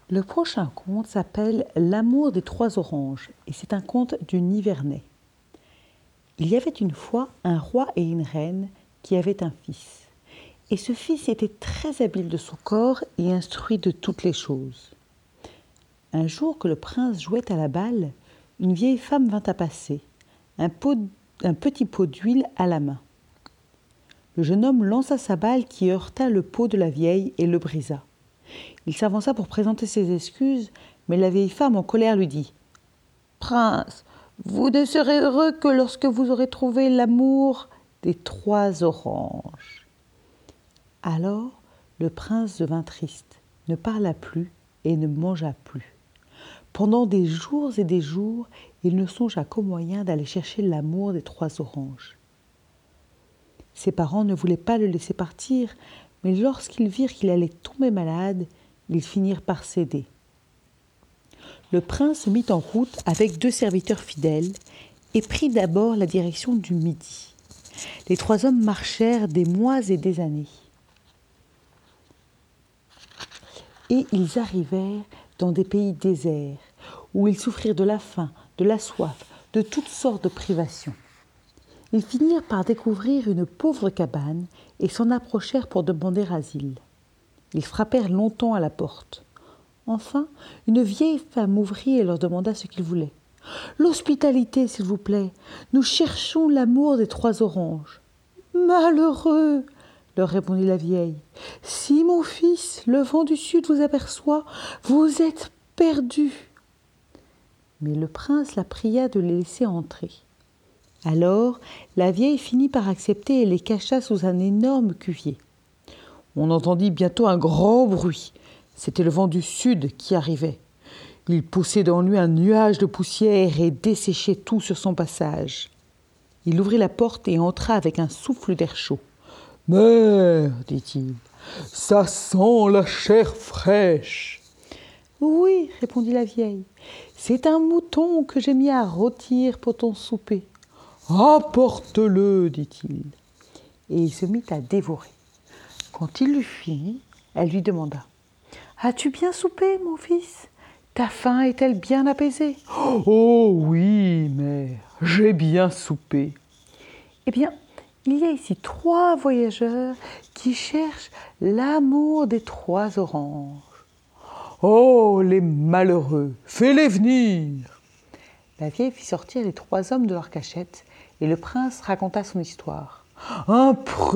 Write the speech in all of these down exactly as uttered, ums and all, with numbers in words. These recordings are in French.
Le prochain conte s'appelle L'amour des trois oranges et c'est un conte du Nivernais. Il y avait une fois un roi et une reine qui avaient un fils. Et ce fils était très habile de son corps et instruit de toutes les choses. Un jour que le prince jouait à la balle, une vieille femme vint à passer, un, pot, un petit pot d'huile à la main. Le jeune homme lança sa balle qui heurta le pot de la vieille et le brisa. Il s'avança pour présenter ses excuses, mais la vieille femme en colère lui dit « Prince, vous ne serez heureux que lorsque vous aurez trouvé l'amour des trois oranges. » Alors le prince devint triste, ne parla plus et ne mangea plus. Pendant des jours et des jours, il ne songea qu'au moyen d'aller chercher l'amour des trois oranges. Ses parents ne voulaient pas le laisser partir, mais lorsqu'ils virent qu'il allait tomber malade, ils finirent par céder. Le prince se mit en route avec deux serviteurs fidèles et prit d'abord la direction du midi. Les trois hommes marchèrent des mois et des années. Et ils arrivèrent dans des pays déserts, où ils souffrirent de la faim, de la soif, de toutes sortes de privations. Ils finirent par découvrir une pauvre cabane et s'en approchèrent pour demander asile. Ils frappèrent longtemps à la porte. Enfin, une vieille femme ouvrit et leur demanda ce qu'ils voulaient. « L'hospitalité, s'il vous plaît. Nous cherchons l'amour des trois oranges. »« Malheureux !» leur répondit la vieille. « Si mon fils, le vent du sud, vous aperçoit, vous êtes perdu. » Mais le prince la pria de les laisser entrer. Alors, la vieille finit par accepter et les cacha sous un énorme cuvier. On entendit bientôt un grand bruit. C'était le vent du sud qui arrivait. Il poussait dans lui un nuage de poussière et desséchait tout sur son passage. Il ouvrit la porte et entra avec un souffle d'air chaud. « Mère, dit-il, ça sent la chair fraîche. »« Oui, répondit la vieille, c'est un mouton que j'ai mis à rôtir pour ton souper. »« Apporte-le, dit-il. » Et il se mit à dévorer. Quand il eut fini, elle lui demanda « As-tu bien soupé, mon fils ? Ta faim est-elle bien apaisée ?»« Oh oui, mère, j'ai bien soupé. »« Eh bien, il y a ici trois voyageurs qui cherchent l'amour des trois oranges. »« Oh, les malheureux, fais-les venir !» La vieille fit sortir les trois hommes de leur cachette et le prince raconta son histoire. « Imprudent !»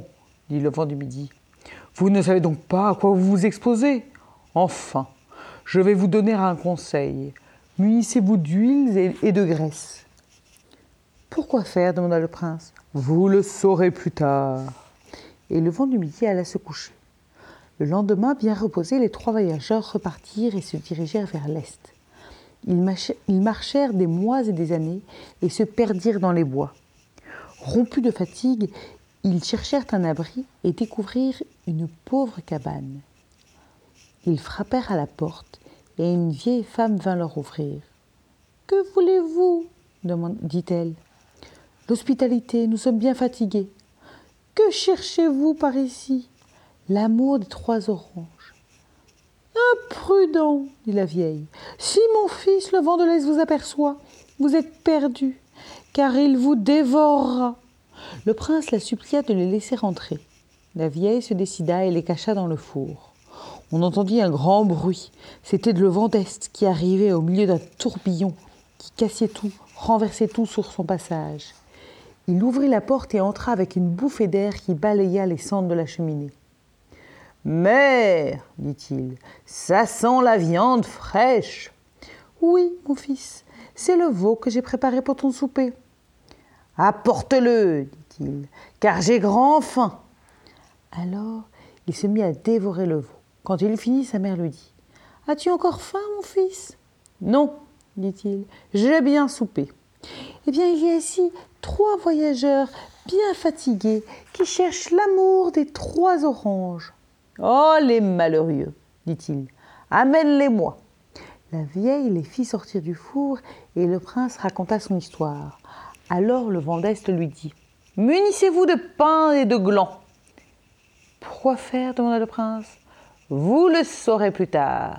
dit le vent du midi. « Vous ne savez donc pas à quoi vous vous exposez ? Enfin, je vais vous donner un conseil. Munissez-vous d'huile et de graisse. »« Pourquoi faire ?» demanda le prince. « Vous le saurez plus tard. » Et le vent du midi alla se coucher. Le lendemain, bien reposés, les trois voyageurs repartirent et se dirigèrent vers l'est. Ils marchèrent des mois et des années et se perdirent dans les bois. Rompus de fatigue, ils cherchèrent un abri et découvrirent une pauvre cabane. Ils frappèrent à la porte et une vieille femme vint leur ouvrir. « Que voulez-vous » dit-elle. « L'hospitalité, nous sommes bien fatigués. »« Que cherchez-vous par ici ?»« L'amour des trois oranges. »« Imprudent » dit la vieille. « Si mon fils, le vent de l'Est, vous aperçoit, vous êtes perdu, car il vous dévorera. » Le prince la supplia de les laisser entrer. La vieille se décida et les cacha dans le four. On entendit un grand bruit. C'était le vent d'Est qui arrivait au milieu d'un tourbillon qui cassait tout, renversait tout sur son passage. Il ouvrit la porte et entra avec une bouffée d'air qui balaya les cendres de la cheminée. « Mère, dit-il, ça sent la viande fraîche. »« Oui, mon fils, c'est le veau que j'ai préparé pour ton souper. »« Apporte-le, dit-il, car j'ai grand faim. » Alors, il se mit à dévorer le veau. Quand il eut fini, sa mère lui dit « As-tu encore faim, mon fils ?»« Non, dit-il, j'ai bien soupé. »« Eh bien, il y a ici trois voyageurs bien fatigués qui cherchent l'amour des trois oranges. »« Oh, les malheureux, dit-il, amène-les-moi. » La vieille les fit sortir du four et le prince raconta son histoire. Alors le vent d'Est lui dit « Munissez-vous de pain et de glands. »« Pourquoi faire ?» demanda le prince. « Vous le saurez plus tard. »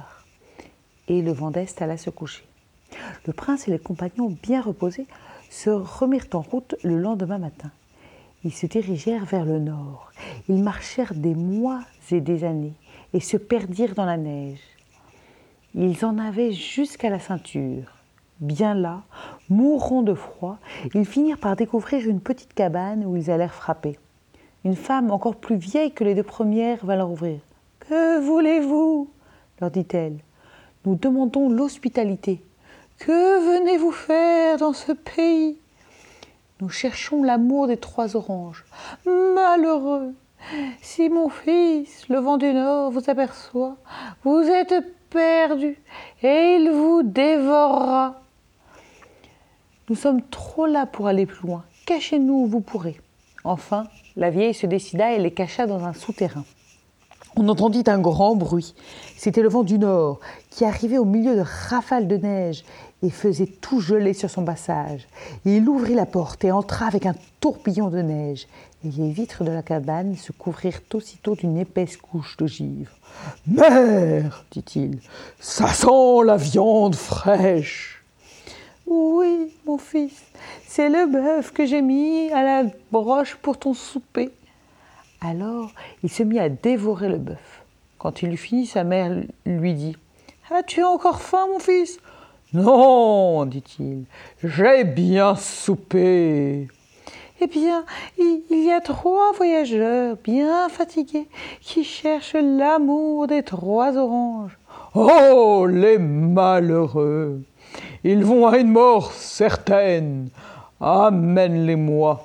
et le vent d'Est alla se coucher. Le prince et les compagnons, bien reposés, se remirent en route le lendemain matin. Ils se dirigèrent vers le nord. Ils marchèrent des mois et des années et se perdirent dans la neige. Ils en avaient jusqu'à la ceinture. Bien là, mourant de froid, ils finirent par découvrir une petite cabane où ils allèrent frapper. Une femme encore plus vieille que les deux premières vint leur ouvrir. « Que voulez-vous » leur dit-elle. « Nous demandons l'hospitalité. Que venez-vous faire dans ce pays ? Nous cherchons l'amour des trois oranges. Malheureux, si mon fils, le vent du Nord, vous aperçoit, vous êtes perdu et il vous dévorera. Nous sommes trop là pour aller plus loin. Cachez-nous où vous pourrez. » Enfin, la vieille se décida et les cacha dans un souterrain. On entendit un grand bruit. C'était le vent du Nord qui arrivait au milieu de rafales de neige et faisait tout geler sur son passage. Il ouvrit la porte et entra avec un tourbillon de neige. Et les vitres de la cabane se couvrirent aussitôt d'une épaisse couche de givre. « Mère, dit-il, ça sent la viande fraîche. »« Oui, mon fils, c'est le bœuf que j'ai mis à la broche pour ton souper. » Alors, il se mit à dévorer le bœuf. Quand il eut fini, sa mère lui dit « As-tu encore faim, mon fils ?»« Non, dit-il, j'ai bien soupé. » Eh bien, il y a trois voyageurs bien fatigués qui cherchent l'amour des trois oranges. « Oh, les malheureux! Ils vont à une mort certaine. Amène-les-moi. »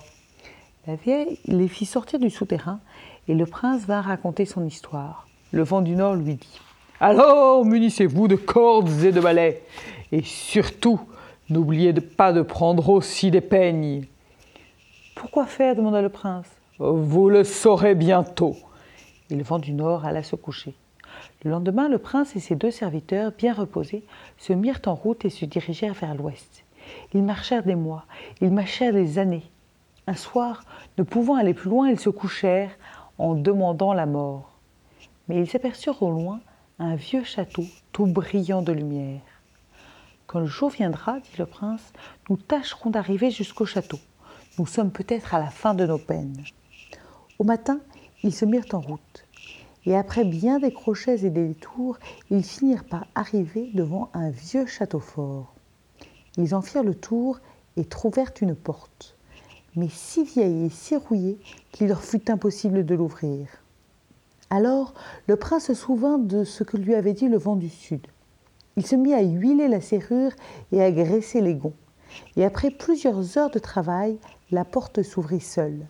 La vieille les fit sortir du souterrain et le prince vint raconter son histoire. Le vent du Nord lui dit « Alors, munissez-vous de cordes et de balais, et surtout, n'oubliez pas de prendre aussi des peignes. »« Pourquoi faire ?» demanda le prince. « Vous le saurez bientôt. » Et le vent du Nord alla se coucher. Le lendemain, le prince et ses deux serviteurs, bien reposés, se mirent en route et se dirigèrent vers l'ouest. Ils marchèrent des mois, ils marchèrent des années. Un soir, ne pouvant aller plus loin, ils se couchèrent en demandant la mort. Mais ils aperçurent au loin un vieux château tout brillant de lumière. « Quand le jour viendra, dit le prince, nous tâcherons d'arriver jusqu'au château. Nous sommes peut-être à la fin de nos peines. » Au matin, ils se mirent en route. Et après bien des crochets et des détours, ils finirent par arriver devant un vieux château fort. Ils en firent le tour et trouvèrent une porte, mais si vieille et si rouillée qu'il leur fut impossible de l'ouvrir. Alors le prince se souvint de ce que lui avait dit le vent du sud. Il se mit à huiler la serrure et à graisser les gonds. Et après plusieurs heures de travail, la porte s'ouvrit seule.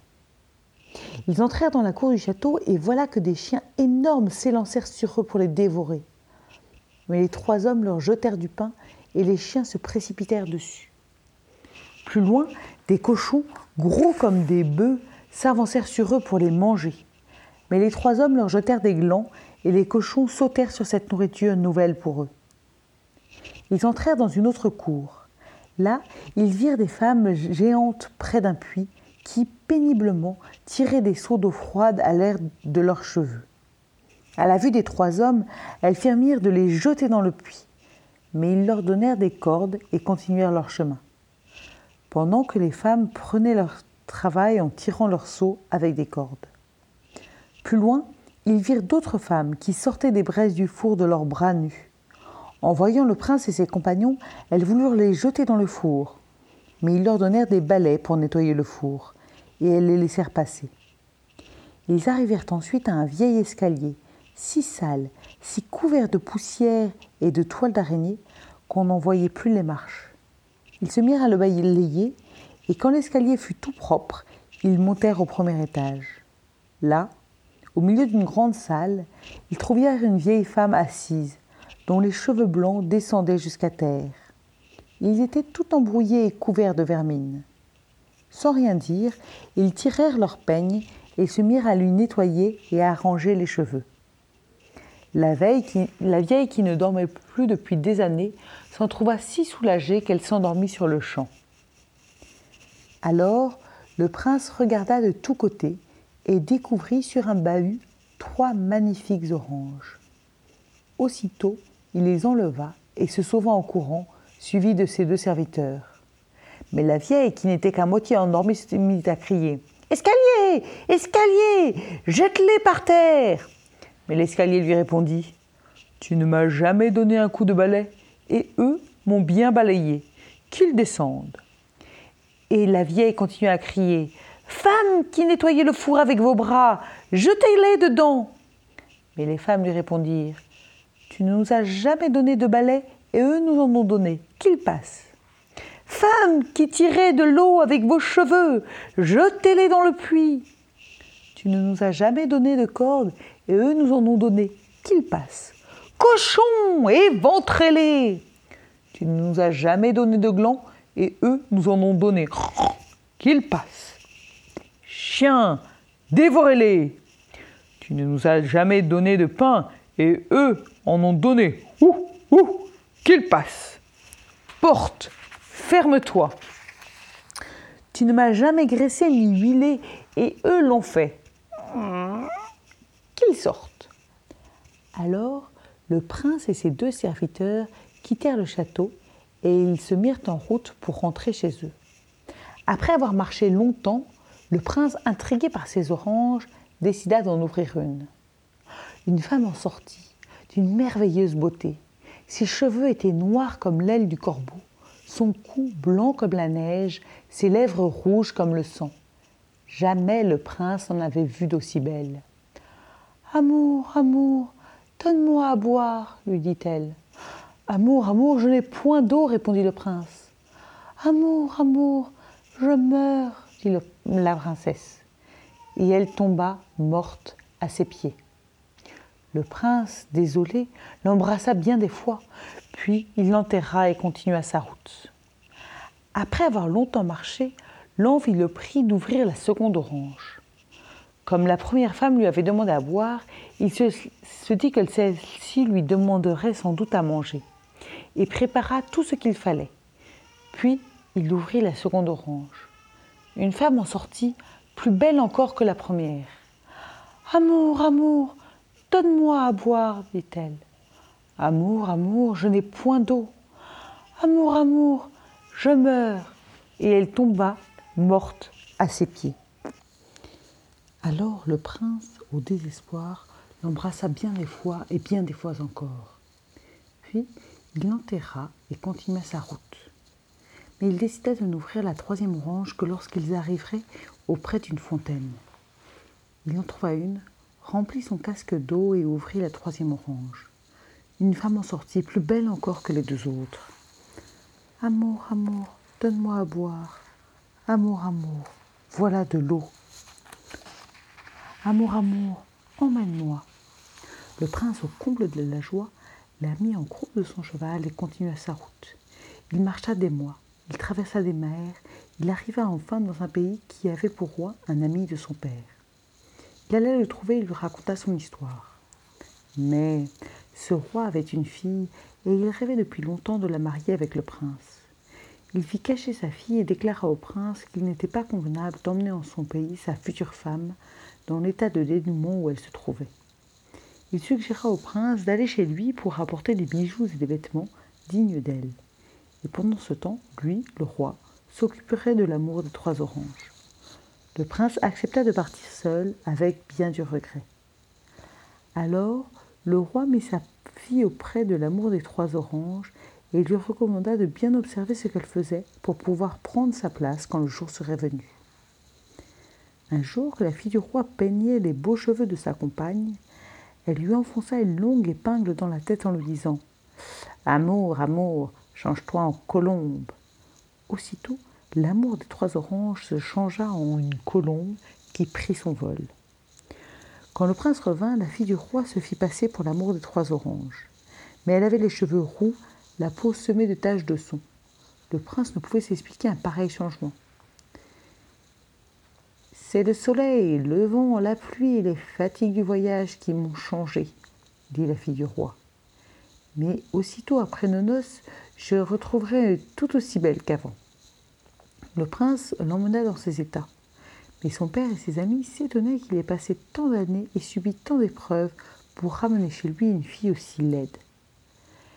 Ils entrèrent dans la cour du château et voilà que des chiens énormes s'élancèrent sur eux pour les dévorer. Mais les trois hommes leur jetèrent du pain et les chiens se précipitèrent dessus. Plus loin, des cochons, gros comme des bœufs, s'avancèrent sur eux pour les manger. Mais les trois hommes leur jetèrent des glands et les cochons sautèrent sur cette nourriture nouvelle pour eux. Ils entrèrent dans une autre cour. Là, ils virent des femmes géantes près d'un puits qui, péniblement, tiraient des seaux d'eau froide à l'air de leurs cheveux. À la vue des trois hommes, elles firent mire de les jeter dans le puits. Mais ils leur donnèrent des cordes et continuèrent leur chemin. Pendant que les femmes prenaient leur travail en tirant leurs seaux avec des cordes. Plus loin, ils virent d'autres femmes qui sortaient des braises du four de leurs bras nus. En voyant le prince et ses compagnons, elles voulurent les jeter dans le four. Mais ils leur donnèrent des balais pour nettoyer le four, et elles les laissèrent passer. Ils arrivèrent ensuite à un vieil escalier, si sale, si couvert de poussière et de toiles d'araignée, qu'on n'en voyait plus les marches. Ils se mirent à le balayer, et quand l'escalier fut tout propre, ils montèrent au premier étage. Là, au milieu d'une grande salle, ils trouvèrent une vieille femme assise, dont les cheveux blancs descendaient jusqu'à terre. Ils étaient tout embrouillés et couverts de vermine. Sans rien dire, ils tirèrent leurs peignes et se mirent à lui nettoyer et à arranger les cheveux. La, veille qui, la vieille qui ne dormait plus depuis des années s'en trouva si soulagée qu'elle s'endormit sur le champ. Alors, le prince regarda de tous côtés et découvrit sur un bahut trois magnifiques oranges. Aussitôt, il les enleva et se sauva en courant, suivi de ses deux serviteurs. Mais la vieille, qui n'était qu'à moitié endormie, se mit à crier « Escalier! Escalier! Jette-les par terre !» Mais l'escalier lui répondit « Tu ne m'as jamais donné un coup de balai, et eux m'ont bien balayé. Qu'ils descendent !» Et la vieille continua à crier « Femme qui nettoyez le four avec vos bras, jetez-les dedans !» Mais les femmes lui répondirent « Tu ne nous as jamais donné de balai, et eux nous en ont donné. Qu'ils passent !» Femme qui tirez de l'eau avec vos cheveux, jetez-les dans le puits. Tu ne nous as jamais donné de cordes, et eux nous en ont donné. Qu'ils passent. Cochons, éventrez-les. Tu ne nous as jamais donné de glands, et eux nous en ont donné. Qu'ils passent. Chiens, dévorez-les. Tu ne nous as jamais donné de pain, et eux en ont donné. Ouh, ouh, qu'ils passent. Porte, ferme-toi. Tu ne m'as jamais graissé ni huilé, et eux l'ont fait. Qu'ils sortent. Alors, le prince et ses deux serviteurs quittèrent le château et ils se mirent en route pour rentrer chez eux. Après avoir marché longtemps, le prince, intrigué par ses oranges, décida d'en ouvrir une. Une femme en sortit, d'une merveilleuse beauté. Ses cheveux étaient noirs comme l'aile du corbeau, son cou blanc comme la neige, ses lèvres rouges comme le sang. Jamais le prince n'en avait vu d'aussi belle. « Amour, amour, donne-moi à boire, lui dit-elle. « Amour, amour, je n'ai point d'eau, répondit le prince. « Amour, amour, je meurs, dit le, la princesse. Et elle tomba morte à ses pieds. Le prince, désolé, l'embrassa bien des fois, puis il l'enterra et continua sa route. Après avoir longtemps marché, l'envie le prit d'ouvrir la seconde orange. Comme la première femme lui avait demandé à boire, il se, se dit que celle-ci lui demanderait sans doute à manger, et prépara tout ce qu'il fallait. Puis il ouvrit la seconde orange. Une femme en sortit, plus belle encore que la première. « Amour, amour, donne-moi à boire, dit-elle. « Amour, amour, je n'ai point d'eau. Amour, amour, je meurs. » Et elle tomba morte à ses pieds. Alors le prince, au désespoir, l'embrassa bien des fois et bien des fois encore. Puis il l'enterra et continua sa route. Mais il décida de n'ouvrir la troisième orange que lorsqu'ils arriveraient auprès d'une fontaine. Il en trouva une, remplit son casque d'eau et ouvrit la troisième orange. Une femme en sortit, plus belle encore que les deux autres. « Amour, amour, donne-moi à boire. Amour, amour, voilà de l'eau. Amour, amour, emmène-moi. » Le prince, au comble de la joie, la mit en croupe de son cheval et continua sa route. Il marcha des mois, il traversa des mers, il arriva enfin dans un pays qui avait pour roi un ami de son père. Il alla le trouver et lui raconta son histoire. Mais ce roi avait une fille et il rêvait depuis longtemps de la marier avec le prince. Il fit cacher sa fille et déclara au prince qu'il n'était pas convenable d'emmener en son pays sa future femme dans l'état de dénûment où elle se trouvait. Il suggéra au prince d'aller chez lui pour rapporter des bijoux et des vêtements dignes d'elle. Et pendant ce temps, lui, le roi, s'occuperait de l'amour des trois oranges. Le prince accepta de partir seul avec bien du regret. Alors, le roi mit sa fille auprès de l'amour des trois oranges et lui recommanda de bien observer ce qu'elle faisait pour pouvoir prendre sa place quand le jour serait venu. Un jour que la fille du roi peignait les beaux cheveux de sa compagne, elle lui enfonça une longue épingle dans la tête en lui disant « Amour, amour, change-toi en colombe !» Aussitôt, l'amour des trois oranges se changea en une colombe qui prit son vol. Quand le prince revint, la fille du roi se fit passer pour l'amour des trois oranges. Mais elle avait les cheveux roux, la peau semée de taches de son. Le prince ne pouvait s'expliquer un pareil changement. « C'est le soleil, le vent, la pluie et les fatigues du voyage qui m'ont changé, » dit la fille du roi. « Mais aussitôt après nos noces, je retrouverai tout aussi belle qu'avant. » Le prince l'emmena dans ses états. Mais son père et ses amis s'étonnaient qu'il ait passé tant d'années et subi tant d'épreuves pour ramener chez lui une fille aussi laide.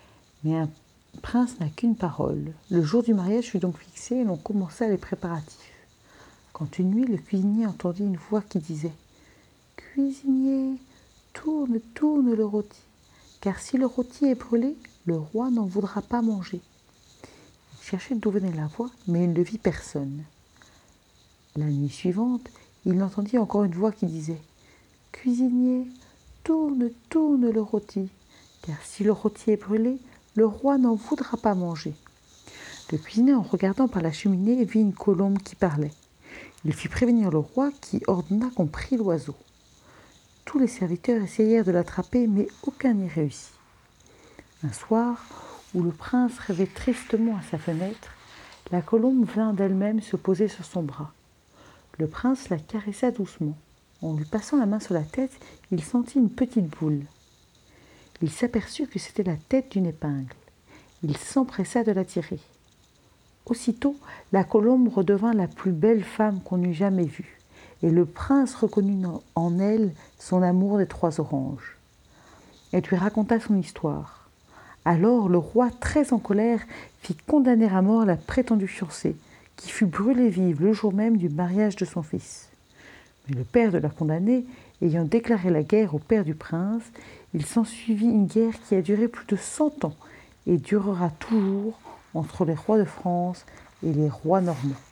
Mais un prince n'a qu'une parole. Le jour du mariage fut donc fixé et l'on commença les préparatifs. Quand une nuit, le cuisinier entendit une voix qui disait « Cuisinier, tourne, tourne le rôti, car si le rôti est brûlé, le roi n'en voudra pas manger. » Il cherchait d'où venait la voix, mais il ne vit personne. La nuit suivante, il entendit encore une voix qui disait « Cuisinier, tourne, tourne le rôti, car si le rôti est brûlé, le roi n'en voudra pas manger. » Le cuisinier, en regardant par la cheminée, vit une colombe qui parlait. Il fit prévenir le roi qui ordonna qu'on prît l'oiseau. Tous les serviteurs essayèrent de l'attraper, mais aucun n'y réussit. Un soir, où le prince rêvait tristement à sa fenêtre, la colombe vint d'elle-même se poser sur son bras. Le prince la caressa doucement. En lui passant la main sur la tête, il sentit une petite boule. Il s'aperçut que c'était la tête d'une épingle. Il s'empressa de la tirer. Aussitôt, la colombe redevint la plus belle femme qu'on eût jamais vue, et le prince reconnut en elle son amour des trois oranges. Elle lui raconta son histoire. Alors le roi, très en colère, fit condamner à mort la prétendue fiancée, qui fut brûlée vive le jour même du mariage de son fils. Mais le père de la condamnée, ayant déclaré la guerre au père du prince, il s'ensuivit une guerre qui a duré plus de cent ans et durera toujours entre les rois de France et les rois normands.